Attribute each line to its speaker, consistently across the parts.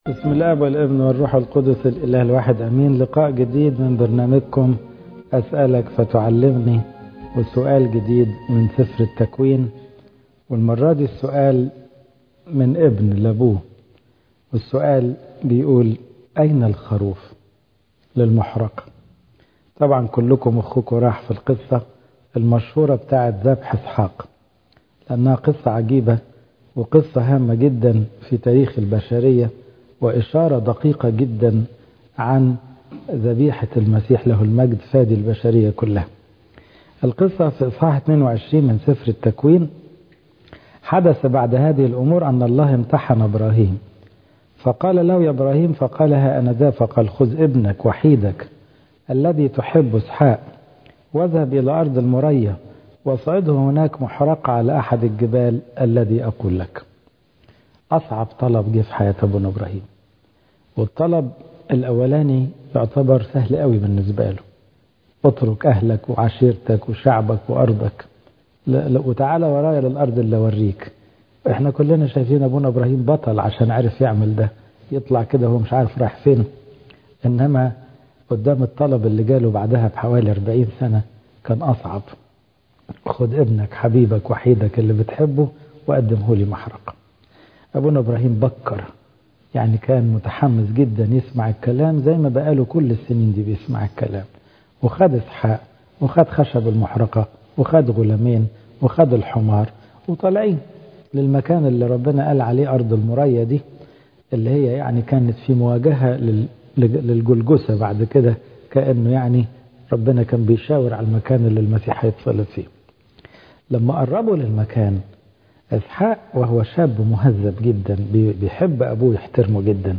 Speaker 1: بسم الله والابن والروح القدس الإله الواحد أمين. لقاء جديد من برنامجكم أسألك فتعلمني، وسؤال جديد من سفر التكوين. والمرة دي السؤال من ابن لابوه، والسؤال بيقول: أين الخروف للمحرقة؟ طبعا كلكم أخوكم راح في القصة المشهورة بتاعت ذبح إسحاق، لأنها قصة عجيبة وقصة هامة جدا في تاريخ البشرية، وإشارة دقيقة جدا عن ذبيحة المسيح له المجد فادي البشرية كلها. القصة في إصحاح 22 من سفر التكوين. حدث بعد هذه الأمور أن الله امتحن إبراهيم، فقال له: يا إبراهيم. فقال: ها أنا ذا. فقال: خذ ابنك وحيدك الذي تحب إسحاق، واذهب إلى أرض المريا، وصعده هناك محرقة على أحد الجبال الذي أقول لك. أصعب طلب جه في حياة أبونا إبراهيم، والطلب الأولاني يعتبر سهل قوي بالنسبة له: اترك أهلك وعشيرتك وشعبك وأرضك وتعالى ورايا للأرض اللي أوريك. احنا كلنا شايفين أبونا إبراهيم بطل عشان عرف يعمل ده، يطلع كده هو مش عارف رايح فين. إنما قدام الطلب اللي جاله بعدها بحوالي 40 سنة كان أصعب: خد ابنك حبيبك وحيدك اللي بتحبه وقدمه لي محرقة. أبونا إبراهيم بكر، يعني كان متحمس جدا يسمع الكلام زي ما بقاله كل السنين دي بيسمع الكلام، وخد إسحاق وخد خشب المحرقة وخد غلامين وخد الحمار، وطالعين للمكان اللي ربنا قال عليه أرض المريا دي، اللي هي يعني كانت في مواجهة للجلجسة بعد كده، كأنه يعني ربنا كان بيشاور على المكان اللي المسيح هيتصلب فيه. لما قربوا للمكان، إسحاق وهو شاب مهذب جدا بيحب أبوه يحترمه جدا،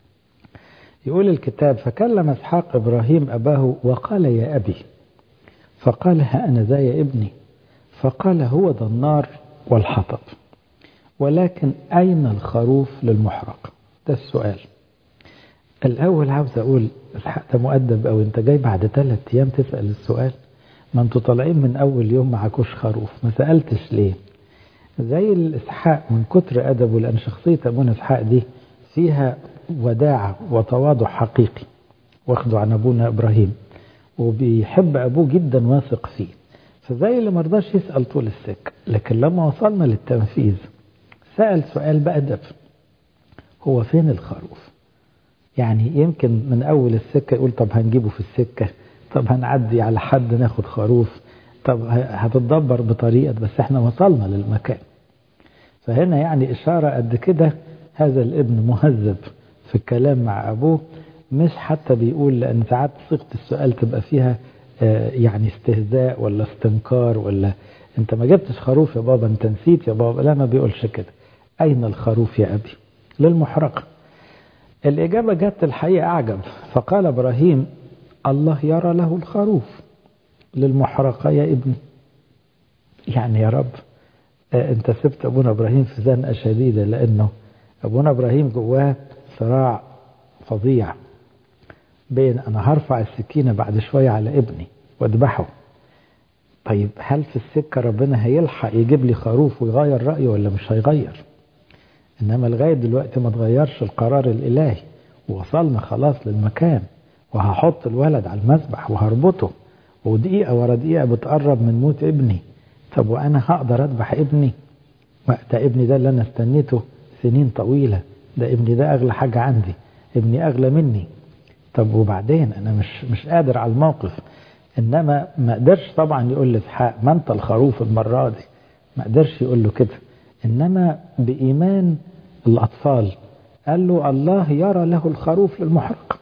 Speaker 1: يقول الكتاب: فكلم إسحاق إبراهيم أباه وقال: يا أبي. فقال: ها أنا ذا يا ابني. فقال: هو ذا النار والحطب، ولكن أين الخروف للمحرق؟ ده السؤال. الأول عاوز أقول إسحاق ده مؤدب أو أنت جاي بعد 3 أيام تسأل السؤال؟ ما أنتوا طالعين من أول يوم معكوش خروف، ما سألتش ليه؟ زي الإسحاق من كتر أدبه، لأن شخصية أبونا إسحاق دي فيها وداعة وتواضع حقيقي، واخده عن أبونا إبراهيم، وبيحب أبوه جدا واثق فيه، فزي اللي مرضاش يسأل طول السكة. لكن لما وصلنا للتنفيذ سأل سؤال بأدب: هو فين الخروف؟ يعني يمكن من أول السكة يقول: طب هنجيبه في السكة، طب هنعدي على حد ناخد خروف، طب هتتدبر بطريقة، بس احنا وصلنا للمكان. فهنا يعني إشارة قد كده هذا الابن مهذب في الكلام مع أبوه، مش حتى بيقول، لأن ساعات صيغة السؤال تبقى فيها يعني استهزاء ولا استنكار، ولا انت ما جبتش خروف يا بابا، انت نسيت يا بابا. لا، ما بيقولش كده. أين الخروف يا أبي للمحرقة؟ الإجابة جت الحقيقة أعجب. فقال إبراهيم: الله يرى له الخروف للمحرقة يا ابني. يعني يا رب، انت سبت أبونا إبراهيم في زنقة شديدة، لأنه أبونا إبراهيم جواه صراع فظيع بين أنا هرفع السكينة بعد شوية على ابني واذبحه، طيب هل في السكة ربنا هيلحق يجيب لي خروف ويغير رأيه ولا مش هيغير؟ إنما لغاية دلوقتي ما تغيرش القرار الإلهي، ووصلنا خلاص للمكان، وهحط الولد على المذبح وهربطه، ودقيقة ورا دقيقة بتقرب من موت ابني. طب وأنا هقدر أذبح ابني؟ ده ابني ده اللي أنا استنيته سنين طويلة، ده ابني ده أغلى حاجة عندي، ابني أغلى مني. طب وبعدين أنا مش قادر على الموقف. إنما ما قدرش طبعا يقول لإسحاق: ما أنت الخروف المرة دي، ما قدرش يقول له كده. إنما بإيمان الأطفال قال له: الله يرى له الخروف للمحرق.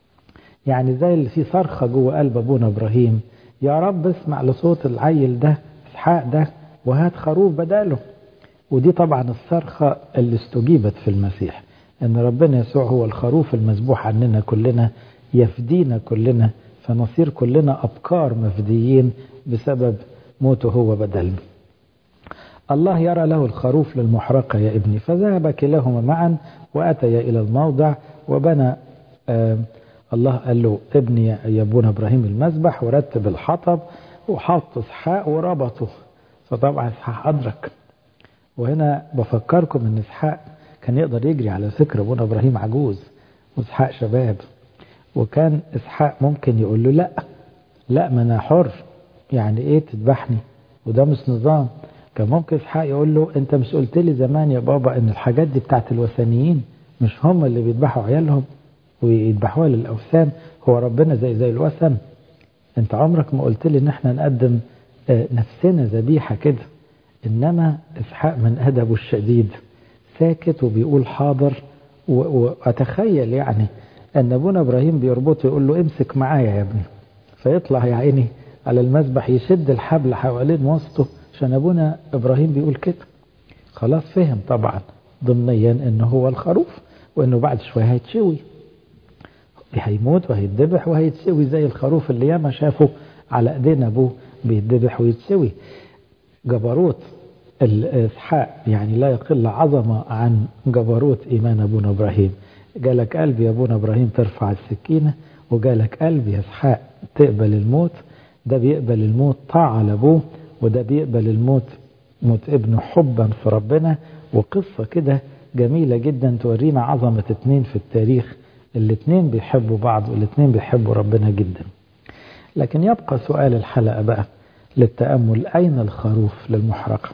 Speaker 1: يعني زي اللي فيه صرخة جوه قلب أبونا إبراهيم: يا رب اسمع لصوت العيل ده إسحاق ده وهات خروف بداله. ودي طبعا الصرخة اللي استجيبت في المسيح، ان ربنا يسوع هو الخروف المذبوح عننا كلنا، يفدينا كلنا، فنصير كلنا أبكار مفديين بسبب موته هو بدلنا. الله يرى له الخروف للمحرقة يا ابني. فذهب كلاهما معا وأتيا إلى الموضع، وبنى الله قال له: ابني يا ابونا إبراهيم المذبح، ورتب الحطب وحط إسحاق وربطه. فطبعا إسحاق أدرك. وهنا بفكركم ان إسحاق كان يقدر يجري على فكرة. أبونا إبراهيم عجوز وإسحاق شباب، وكان إسحاق ممكن يقول له لا ما أنا حر، يعني إيه تذبحني وده مش نظام. كان ممكن إسحاق يقول له أنت مش قلت لي زمان يا بابا إن الحاجات دي بتاعت الوثنيين، مش هم اللي بيذبحوا عيالهم ويذبحوها للأوثان، هو ربنا زي الوثن؟ أنت عمرك ما قلت لي إن احنا نقدم نفسنا ذبيحة كده. إنما إسحاق من أدبه الشديد ساكت وبيقول حاضر. وأتخيل يعني أن أبونا إبراهيم بيربطه يقول له امسك معايا يا ابني، فيطلع يا عيني على المذبح يشد الحبل حوالين وسطه عشان أبونا إبراهيم بيقول كده. خلاص فهم طبعا ضمنيا أنه هو الخروف، وأنه بعد شوية هيتشوي، هيموت وهيتذبح وهيتسوي زي الخروف اللي ياما شافه على ايدين ابوه بيتذبح ويتسوي. جبروت الاسحاق يعني لا يقل عظمه عن جبروت ايمان ابونا ابراهيم. جالك قلب يا ابونا ابراهيم ترفع السكينه، وجالك قلب يا اسحاق تقبل الموت. ده بيقبل الموت طاعه لابوه، وده بيقبل الموت موت ابنه حبا في ربنا. وقصه كده جميله جدا تورينا عظمه اتنين في التاريخ، الاتنين بيحبوا بعض والاتنين بيحبوا ربنا جدا. لكن يبقى سؤال الحلقة بقى للتأمل، أين الخروف للمحرقة؟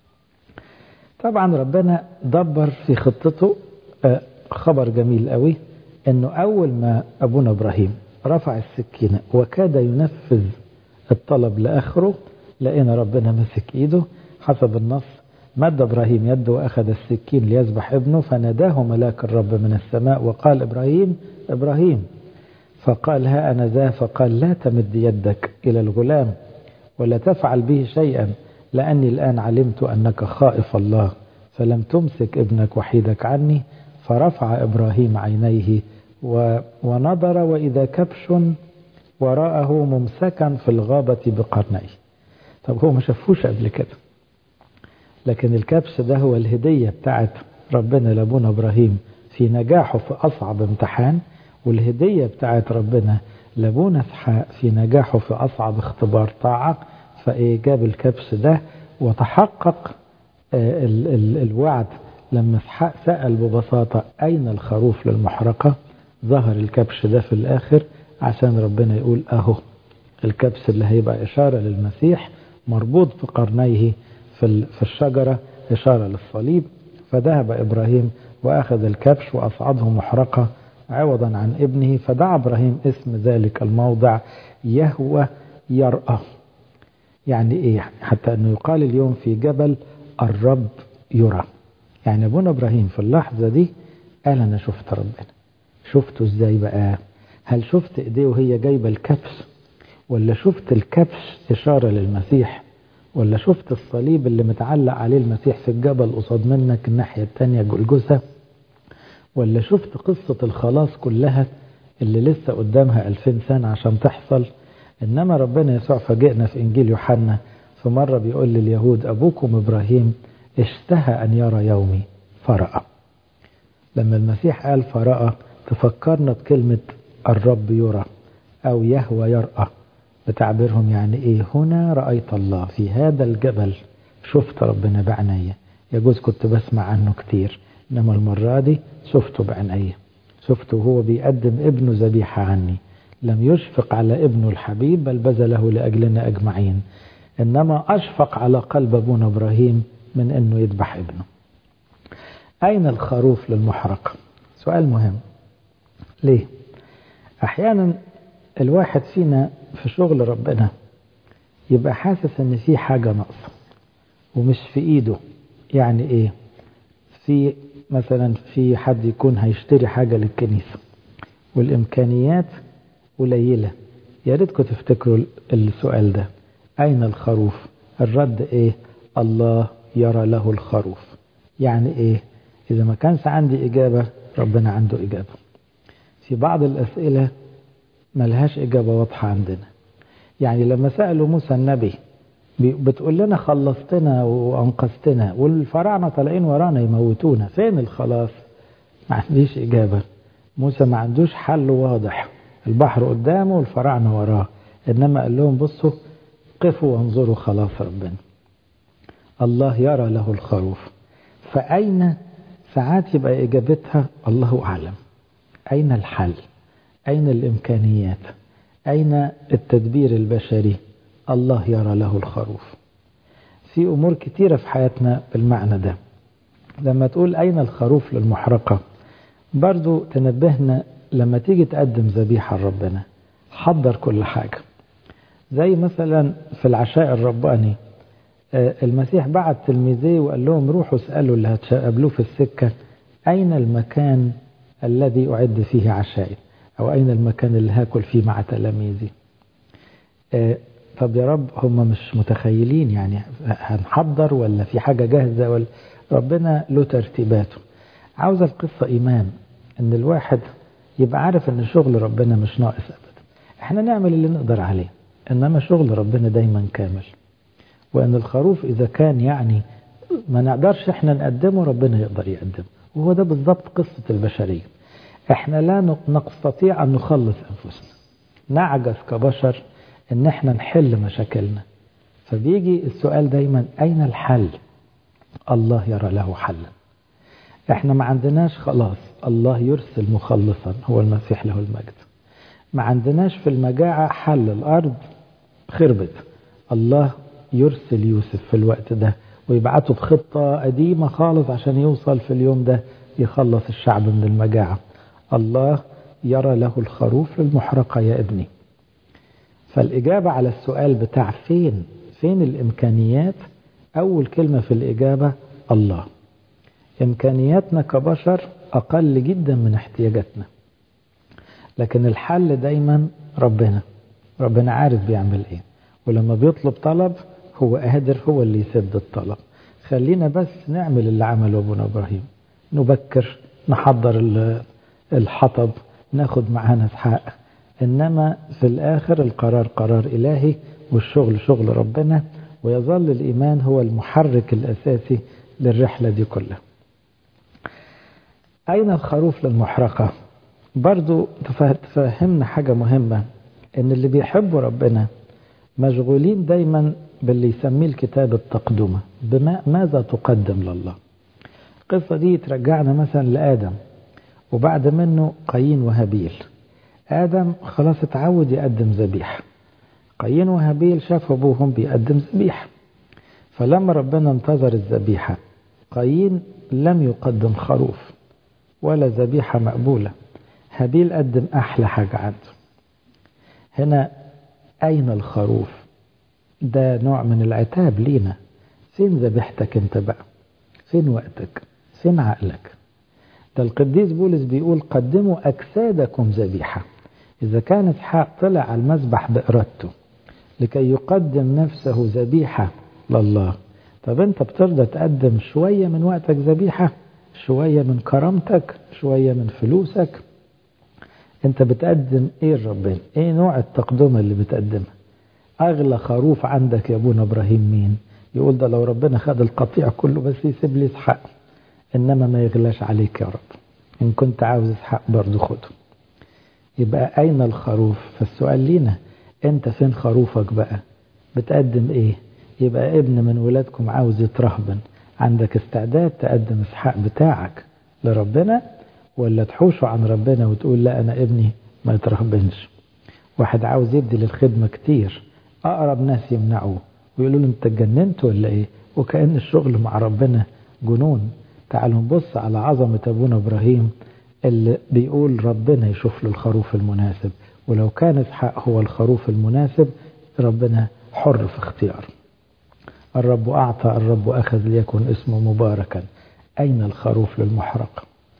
Speaker 1: طبعا ربنا دبر في خطته خبر جميل قوي، انه اول ما ابونا ابراهيم رفع السكينة وكاد ينفذ الطلب لآخره، لقينا ربنا مسك ايده حسب النص. مد إبراهيم يده وأخذ السكين ليذبح ابنه، فناداه ملاك الرب من السماء وقال إبراهيم إبراهيم، فقال ها أنا ذا، فقال لا تمد يدك إلى الغلام ولا تفعل به شيئا، لأني الآن علمت أنك خائف الله، فلم تمسك ابنك وحيدك عني. فرفع إبراهيم عينيه ونظر، وإذا كبش وراءه ممسكا في الغابة بقرنيه. طب هو ما شافوش قبل كده، لكن الكبش ده هو الهدية بتاعت ربنا لابونا إبراهيم في نجاحه في أصعب امتحان، والهدية بتاعت ربنا لابونا إسحاق في نجاحه في أصعب اختبار طاعة. فإيه جاب الكبش ده وتحقق الوعد لما إسحاق سأل ببساطة أين الخروف للمحرقة؟ ظهر الكبش ده في الآخر عشان ربنا يقول أهو الكبش اللي هيبقى إشارة للمسيح مربوط في قرنيه في الشجرة إشارة للصليب. فذهب إبراهيم وأخذ الكبش وأصعده محرقة عوضا عن ابنه، فدعا إبراهيم اسم ذلك الموضع يهوى يرأى. يعني إيه؟ حتى أنه يقال اليوم في جبل الرب يرى. يعني أبونا إبراهيم في اللحظة دي قال أنا شفت ربنا. شفته إزاي بقى؟ هل شفت إيديه وهي جايبة الكبش، ولا شفت الكبش إشارة للمسيح، ولا شفت الصليب اللي متعلق عليه المسيح في الجبل قصاد منك الناحية التانية جلجثة، ولا شفت قصة الخلاص كلها اللي لسه قدامها 2000 سنة عشان تحصل؟ إنما ربنا يسوع فاجئنا في إنجيل يوحنا في مرة بيقول لليهود أبوكم إبراهيم اشتهى أن يرى يومي فرأى. لما المسيح قال فرأى تفكرنا بكلمة الرب يرى أو يهوى يرأى بتعبيرهم. يعني إيه؟ هنا رأيت الله في هذا الجبل، شفت ربنا بعناية. يجوز كنت بسمع عنه كتير، إنما المرة دي شفته بعناية، شفته وهو بيقدم ابنه ذبيحة عني. لم يشفق على ابنه الحبيب بل بذله لأجلنا أجمعين. إنما أشفق على قلب أبونا إبراهيم من أنه يذبح ابنه. أين الخروف للمحرقة؟ سؤال مهم. ليه؟ أحيانا الواحد فينا في شغل ربنا يبقى حاسس ان في حاجة ناقصة ومش في ايده. يعني ايه؟ في مثلا في حد يكون هيشتري حاجة للكنيسة والامكانيات قليلة. يا ريتكم تفتكروا السؤال ده، اين الخروف؟ الرد ايه؟ الله يرى له الخروف. يعني ايه؟ اذا ما كانش عندي اجابة ربنا عنده اجابة. في بعض الاسئلة ملهاش إجابة واضحة عندنا. يعني لما سألوا موسى النبي بتقول لنا خلصتنا وأنقذتنا والفراعنة طالعين ورانا يموتونا، فين الخلاص؟ ما عنديش إجابة. موسى ما عندوش حل واضح، البحر قدامه والفراعنة وراه، إنما قال لهم بصوا قفوا وانظروا خلاص ربنا. الله يرى له الخروف. فأين ساعات يبقى إجابتها الله أعلم. أين الحل؟ أين الإمكانيات؟ أين التدبير البشري؟ الله يرى له الخروف. في أمور كتيرة في حياتنا بالمعنى ده. لما تقول أين الخروف للمحرقة، برضو تنبهنا لما تيجي تقدم ذبيحة لربنا حضر كل حاجة. زي مثلا في العشاء الرباني المسيح بعت تلميذيه وقال لهم روحوا اسألوا اللي هتقابلوه في السكة أين المكان الذي أعد فيه عشائي، أو أين المكان اللي هاكل فيه مع تلاميذي. طب يا رب هم مش متخيلين يعني هنحضر ولا في حاجة جاهزة، ولا ربنا له ترتيباته. عاوز القصة إيمان إن الواحد يبقى عارف إن شغل ربنا مش ناقص أبدا. إحنا نعمل اللي نقدر عليه، إنما شغل ربنا دايما كامل. وإن الخروف إذا كان يعني ما نقدرش إحنا نقدمه ربنا يقدر يقدمه. وهو ده بالضبط قصة البشرية. إحنا لا نستطيع أن نخلص أنفسنا، نعجز كبشر إن إحنا نحل مشاكلنا. فبيجي السؤال دايما أين الحل؟ الله يرى له حلا. إحنا ما عندناش خلاص، الله يرسل مخلصا هو المسيح له المجد. ما عندناش في المجاعة حل، الأرض خربت، الله يرسل يوسف في الوقت ده ويبعته بخطة قديمة خالص عشان يوصل في اليوم ده يخلص الشعب من المجاعة. الله يرى له الخروف المحرقة يا ابني. فالإجابة على السؤال بتاع فين الإمكانيات، أول كلمة في الإجابة الله. إمكانياتنا كبشر أقل جدا من احتياجاتنا، لكن الحل دايما ربنا عارف بيعمل إيه، ولما بيطلب طلب هو قادر هو اللي يسد الطلب. خلينا بس نعمل اللي عمله أبونا إبراهيم، نبكر نحضر الحطب ناخد معانا اسحاق، إنما في الآخر القرار قرار إلهي والشغل شغل ربنا، ويظل الإيمان هو المحرك الأساسي للرحلة دي كلها. أين الخروف للمحرقة؟ برضو تفهمنا حاجة مهمة، إن اللي بيحبوا ربنا مشغولين دايما باللي يسميه الكتاب التقدمة، ماذا تقدم لله. القصة دي ترجعنا مثلا لآدم وبعد منه قايين وهابيل. آدم خلاص اتعود يقدم ذبيحة، قايين وهابيل شافوا أبوهم بيقدم ذبيحة، فلما ربنا انتظر الذبيحة قايين لم يقدم خروف ولا ذبيحة مقبولة، هابيل قدم أحلى حاجة عنده. هنا أين الخروف؟ ده نوع من العتاب لينا. فين ذبيحتك انت بقى؟ فين وقتك؟ فين عقلك؟ ده القديس بولس بيقول قدموا أجسادكم ذبيحة. إذا كان إسحاق طلع على المذبح بإرادته لكي يقدم نفسه ذبيحة لله، طب أنت بترضى تقدم شوية من وقتك ذبيحة، شوية من كرامتك، شوية من فلوسك؟ أنت بتقدم إيه لربنا؟ إيه نوع التقدمة اللي بتقدمها؟ أغلى خروف عندك يا أبونا إبراهيم مين؟ يقول ده لو ربنا خد القطيع كله بس يسيب لي إسحاق، إنما ما يغلاش عليك يا رب، إن كنت عاوز إسحاق برضو خده. يبقى أين الخروف؟ فالسؤال لينا أنت فين خروفك بقى؟ بتقدم إيه؟ يبقى ابن من ولادكم عاوز يترهبن، عندك استعداد تقدم إسحاق بتاعك لربنا، ولا تحوشه عن ربنا وتقول لا أنا ابني ما يترهبنش؟ واحد عاوز يدي للخدمة كتير، أقرب ناس يمنعوه ويقولوا له أنت اتجننت ولا إيه؟ وكأن الشغل مع ربنا جنون. تعالوا نبص على عظمة أبونا إبراهيم اللي بيقول ربنا يشوف له الخروف المناسب، ولو كان إسحاق هو الخروف المناسب ربنا حر في اختياره. الرب أعطى الرب أخذ ليكن اسمه مباركا. أين الخروف للمحرقة؟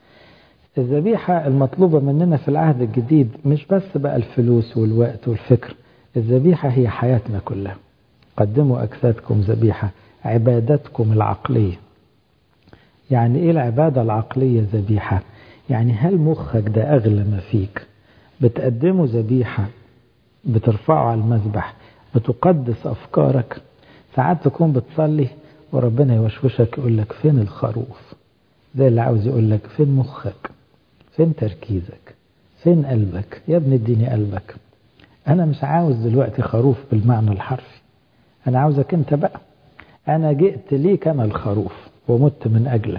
Speaker 1: الذبيحة المطلوبة مننا في العهد الجديد مش بس بقى الفلوس والوقت والفكر، الذبيحة هي حياتنا كلها. قدموا أجسادكم ذبيحة، عبادتكم العقلية. يعني إيه العبادة العقلية ذبيحة؟ يعني هل مخك ده أغلى ما فيك بتقدمه ذبيحة، بترفعه على المذبح، بتقدس أفكارك؟ ساعات تكون بتصلي وربنا يوشوشك يقول لك فين الخروف؟ زي اللي عاوز يقول لك فين مخك؟ فين تركيزك؟ فين قلبك؟ يا ابني اديني قلبك. أنا مش عاوز دلوقتي خروف بالمعنى الحرفي، أنا عاوزك أنت بقى. أنا جئت ليك أنا الخروف ومت من أجلك،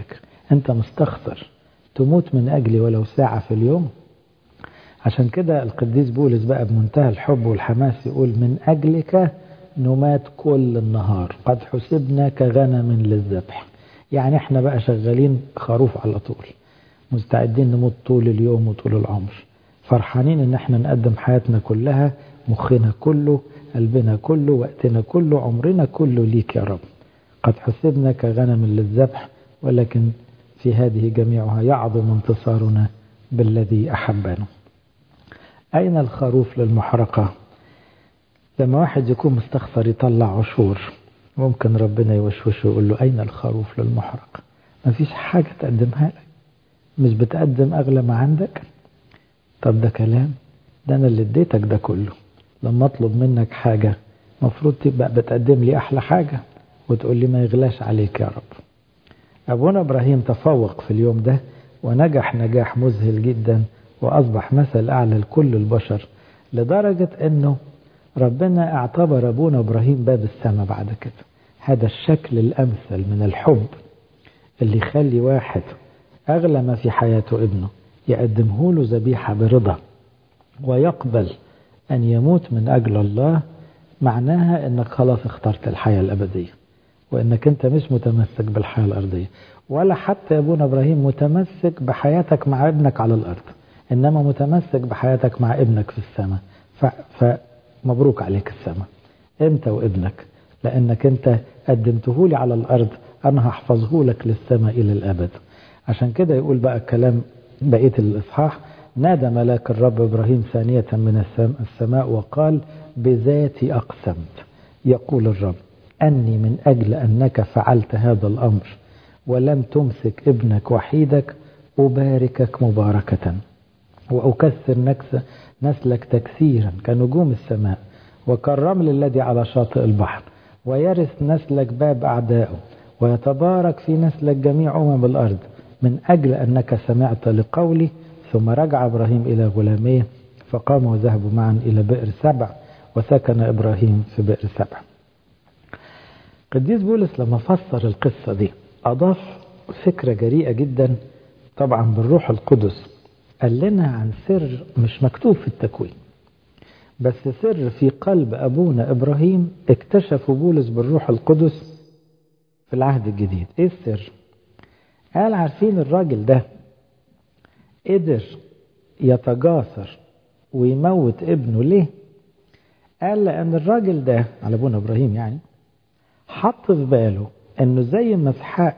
Speaker 1: أنت مستخسر تموت من أجلي ولو ساعة في اليوم؟ عشان كده القديس بولس بقى بمنتهى الحب والحماس يقول من أجلك نمات كل النهار، قد حسبنا كغنم للذبح. يعني احنا بقى شغالين خروف على طول، مستعدين نموت طول اليوم وطول العمر، فرحانين ان احنا نقدم حياتنا كلها، مخنا كله، قلبنا كله، وقتنا كله، عمرنا كله ليك يا رب. قد حسبنا كغنم للذبح، ولكن في هذه جميعها يعظم انتصارنا بالذي أحبنا. أين الخروف للمحرقة؟ لما واحد يكون مستخسر يطلع عشور، ممكن ربنا يوشوشه ويقول له أين الخروف للمحرقة؟ ما فيش حاجة تقدمها لك، مش بتقدم أغلى ما عندك. طب ده كلام، ده أنا اللي اديتك ده كله، لما أطلب منك حاجة مفروض تبقى بتقدم لي أحلى حاجة وتقول لي ما يغلاش عليك يا رب. أبونا إبراهيم تفوق في اليوم ده ونجح نجاح مذهل جدا، وأصبح مثل أعلى لكل البشر، لدرجة أنه ربنا اعتبر أبونا إبراهيم باب السماء بعد كده. هذا الشكل الأمثل من الحب اللي يخلي واحد أغلى ما في حياته ابنه يقدمه له ذبيحة برضا ويقبل أن يموت من أجل الله، معناها أنك خلاص اخترت الحياة الأبدية، وأنك أنت مش متمسك بالحياة الأرضية، ولا حتى أبونا إبراهيم متمسك بحياتك مع ابنك على الأرض، إنما متمسك بحياتك مع ابنك في السماء. فمبروك عليك السماء أنت وابنك، لأنك أنت قدمته لي على الأرض، أنا هحفظه لك للسماء إلى الأبد. عشان كده يقول بقى الكلام بقية الإصحاح: نادى ملاك الرب إبراهيم ثانية من السماء وقال: بذاتي أقسمت يقول الرب أني من أجل أنك فعلت هذا الأمر ولم تمسك ابنك وحيدك أباركك مباركة، وأكثر نسلك تكثيرا كنجوم السماء وكالرمل الذي على شاطئ البحر، ويرث نسلك باب أعدائه، ويتبارك في نسلك جميع الأرض، من أجل أنك سمعت لقولي. ثم رجع إبراهيم إلى غلاميه، فقاموا وذهبوا معا إلى بئر سبع، وسكن إبراهيم في بئر سبع. قديس بولس لما فسر القصة دي أضاف فكرة جريئة جدا طبعا بالروح القدس. قال لنا عن سر مش مكتوب في التكوين، بس سر في قلب أبونا إبراهيم اكتشفه بولس بالروح القدس في العهد الجديد. إيه السر؟ قال عارفين الراجل ده قدر يتجاسر ويموت ابنه ليه؟ قال لأن الراجل ده على أبونا إبراهيم يعني حط في باله أنه زي ما إسحاق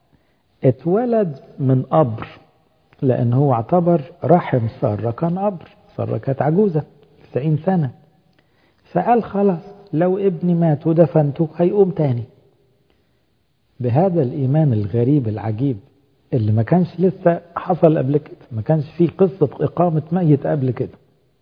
Speaker 1: اتولد من قبر، لأن هو اعتبر رحم سارة كان قبر، سارة كانت عجوزة 90 سنة، فقال خلاص لو ابني مات ودفنته هيقوم تاني. بهذا الإيمان الغريب العجيب اللي ما كانش لسه حصل قبل كده، ما كانش فيه قصة إقامة ميت قبل كده.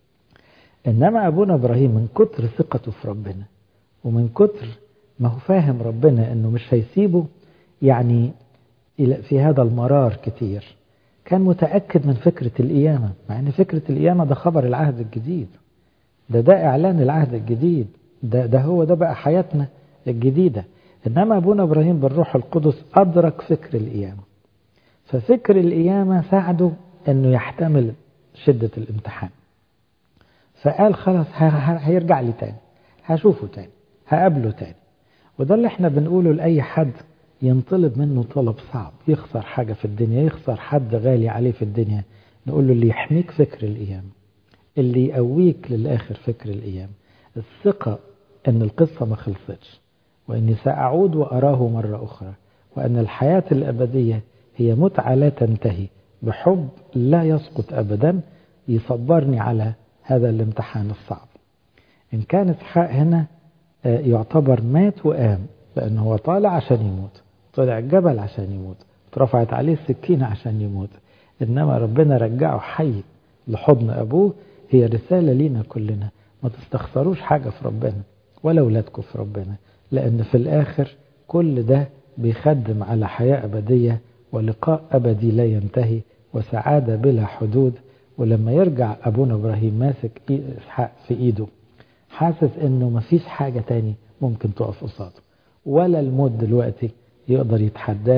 Speaker 1: إنما أبونا إبراهيم من كتر ثقته في ربنا ومن كتر ما هو فاهم ربنا إنه مش هيسيبه يعني في هذا المرار كتير، كان متأكد من فكرة القيامة، مع إن فكرة القيامة ده خبر العهد الجديد، ده إعلان العهد الجديد، ده هو ده بقى حياتنا الجديدة. إنما أبونا إبراهيم بالروح القدس أدرك فكر القيامة، ففكر القيامة ساعده إنه يحتمل شدة الامتحان، فقال خلاص هيرجع لي تاني، هشوفه تاني، هقابله تاني. وده اللي احنا بنقوله لأي حد ينطلب منه طلب صعب، يخسر حاجة في الدنيا، يخسر حد غالي عليه في الدنيا، نقول له اللي يحميك فكر القيامة، اللي يقويك للآخر فكر القيامة، الثقة ان القصة ما خلصتش، واني سأعود وأراه مرة أخرى، وأن الحياة الأبدية هي متعة لا تنتهي بحب لا يسقط أبدا، يصبرني على هذا الامتحان الصعب. إن كان إسحاق هنا يعتبر مات وقام، لأنه هو طالع عشان يموت، طلع الجبل عشان يموت، اترفعت عليه السكينة عشان يموت، إنما ربنا رجعه حي لحضن أبوه. هي رسالة لينا كلنا، ما تستخسروش حاجة في ربنا ولا أولادكم في ربنا، لأن في الآخر كل ده بيخدم على حياة أبدية ولقاء أبدي لا ينتهي وسعادة بلا حدود. ولما يرجع أبونا إبراهيم ماسك إسحاق في إيده، حاسس إنه مفيش حاجة تاني ممكن تقف قصاده، ولا الموت دلوقتي يقدر يتحداه،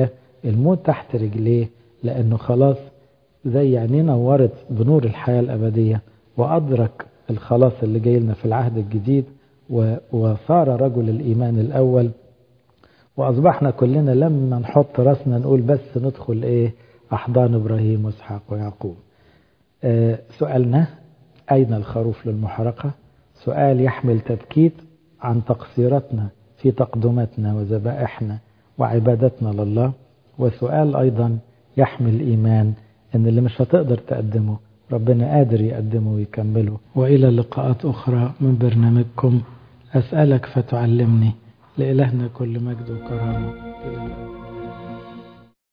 Speaker 1: الموت تحت رجليه، لأنه خلاص زي عينيه نورت بنور الحياة الأبدية، وأدرك الخلاص اللي جاي لنا في العهد الجديد، وصار رجل الإيمان الأول. وأصبحنا كلنا لما نحط رأسنا نقول بس ندخل أحضان إبراهيم وإسحاق ويعقوب. سؤالنا أين الخروف للمحرقة؟ سؤال يحمل تبكيت عن تقصيراتنا في تقدمتنا وذبائحنا وعبادتنا لله، وسؤال أيضا يحمل إيمان أن اللي مش هتقدر تقدمه ربنا قادر يقدمه ويكمله. وإلى لقاءات أخرى من برنامجكم أسألك فتعلمني. لإلهنا كل مجد وكرامة إلى الأبد.